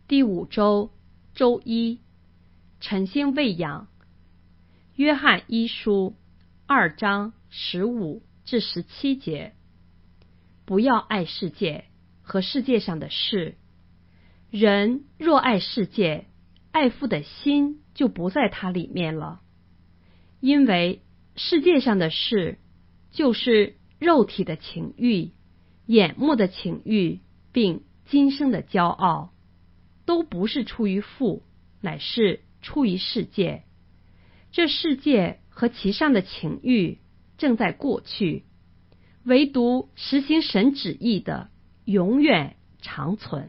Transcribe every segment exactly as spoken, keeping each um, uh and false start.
第五周周一，晨星喂养。约翰一书二章十五至十七节，不要爱世界和世界上的事。人若爱世界，爱父的心就不在他里面了。因为世界上的事，就是肉体的情欲、眼目的情欲，并今生的骄傲，都不是出于父，乃是出于世界。这世界和其上的情欲正在过去，唯独实行神旨意的永远长存。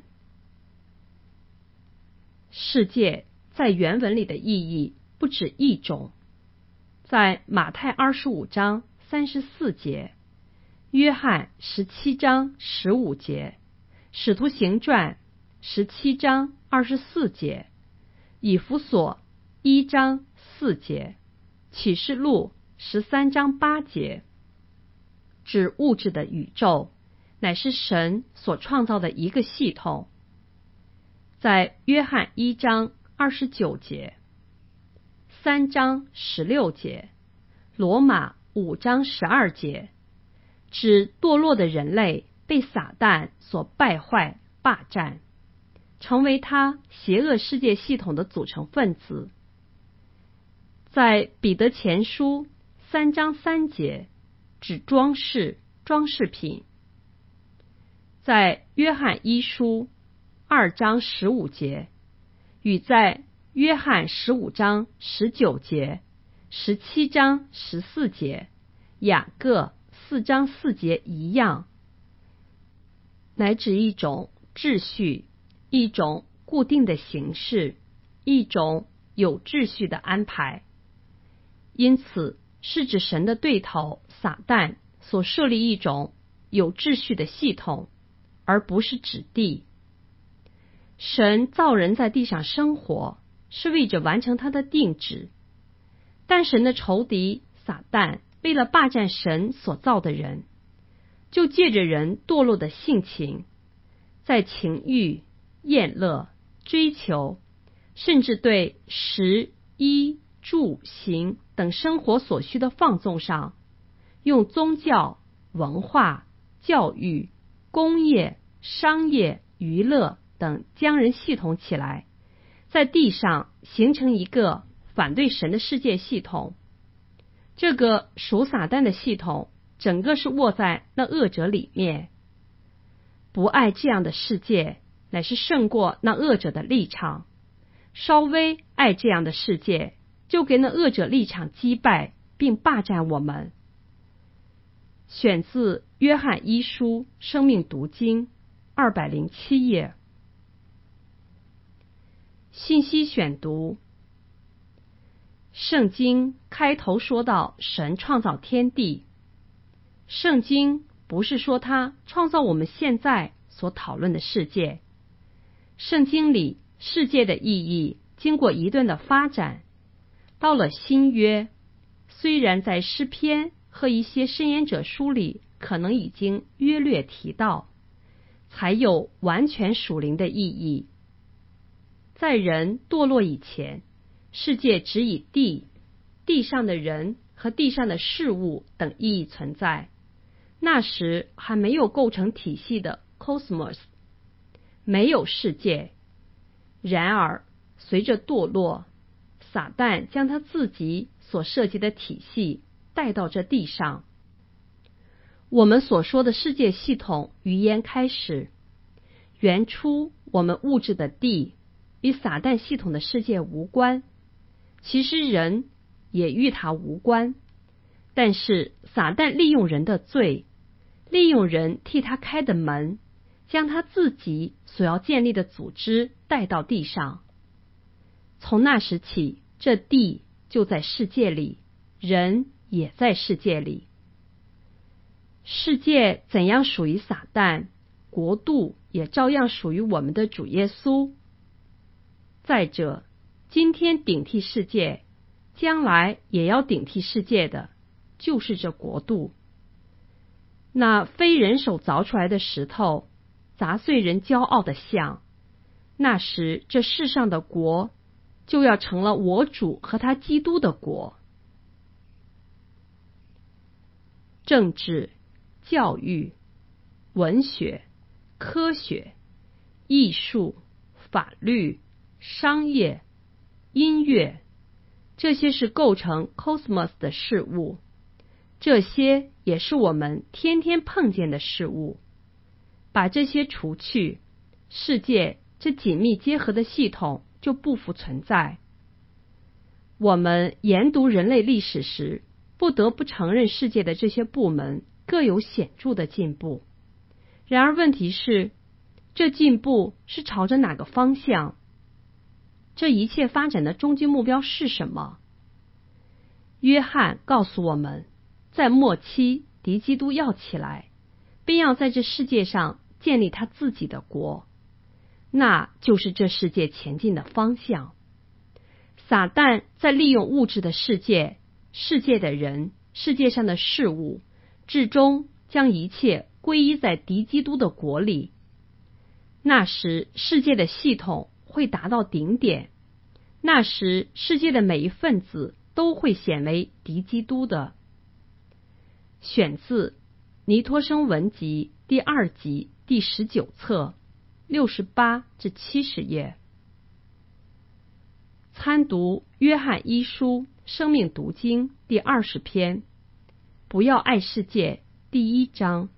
世界在原文里的意义不止一种，在马太二十五章三十四节，约翰十七章十五节，使徒行传十七章二十四节，以弗所一章四节，启示录十三章八节，指物质的宇宙乃是神所创造的一个系统。在约翰一章二十九节、三章十六节、罗马五章十二节，指堕落的人类被撒旦所败坏霸占，成为他邪恶世界系统的组成分子。在彼得前书三章三节，指装饰装饰品。在约翰一书二章十五节，与在约翰十五章十九节、十七章十四节、雅各四章四节一样，乃指一种秩序，一种固定的形式，一种有秩序的安排。因此是指神的对头撒旦所设立一种有秩序的系统，而不是指地。神造人在地上生活，是为着完成他的定旨，但神的仇敌撒旦为了霸占神所造的人，就借着人堕落的性情，在情欲、厌乐、追求，甚至对食、衣、住、行等生活所需的放纵上，用宗教、文化、教育、工业、商业、娱乐等将人系统起来，在地上形成一个反对神的世界系统。这个属撒旦的系统整个是握在那恶者里面。不爱这样的世界，乃是胜过那恶者的立场。稍微爱这样的世界，就给那恶者立场击败并霸占我们。选自约翰一书生命读经二百零七页。信息选读。圣经开头说到神创造天地，圣经不是说他创造我们现在所讨论的世界。圣经里世界的意义经过一段的发展，到了新约，虽然在诗篇和一些申言者书里可能已经约略提到，才有完全属灵的意义。在人堕落以前，世界只以地、地上的人和地上的事物等意义存在，那时还没有构成体系的 cosmos， 没有世界。然而随着堕落，撒旦将他自己所设计的体系带到这地上。我们所说的世界系统于焉开始，原初我们物质的地与撒旦系统的世界无关，其实人也与它无关。但是撒旦利用人的罪，利用人替他开的门，将他自己所要建立的组织带到地上。从那时起，这地就在世界里，人也在世界里。世界怎样属于撒旦，国度也照样属于我们的主耶稣。再者，今天顶替世界，将来也要顶替世界的，就是这国度。那非人手凿出来的石头，砸碎人骄傲的像， 那时这世上的国就要成了我主和他基督的国。政治、教育、文学、科学、艺术、法律、商业、音乐，这些是构成 cosmos 的事物，这些也是我们天天碰见的事物。把这些除去，世界这紧密结合的系统就不复存在。我们研读人类历史时，不得不承认世界的这些部门各有显著的进步。然而问题是，这进步是朝着哪个方向？这一切发展的终极目标是什么？约翰告诉我们，在末期敌基督要起来，并要在这世界上建立他自己的国，那就是这世界前进的方向。撒旦在利用物质的世界、世界的人、世界上的事物，至终将一切归依在敌基督的国里。那时世界的系统会达到顶点，那时世界的每一份子都会显为敌基督的。选自尼托生文集第二集第十九册六十八至七十页。参读约翰一书生命读经第二十篇，不要爱世界第一章。